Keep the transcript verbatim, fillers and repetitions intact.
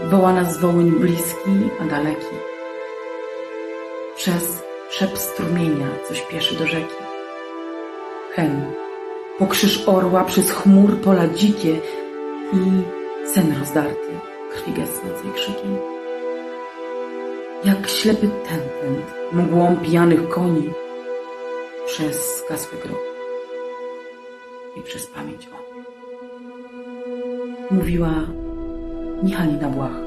Woła nas wołyń bliski, a daleki. Przez szept strumienia, co śpieszy do rzeki. Hen, pokrzyż orła przez chmur pola dzikie i sen rozdarty, krwi gasnącej krzykiem. Jak ślepy tętent mgłą pijanych koni przez zgasłe groby i przez pamięć o nim. Mówiła Michalina Błach.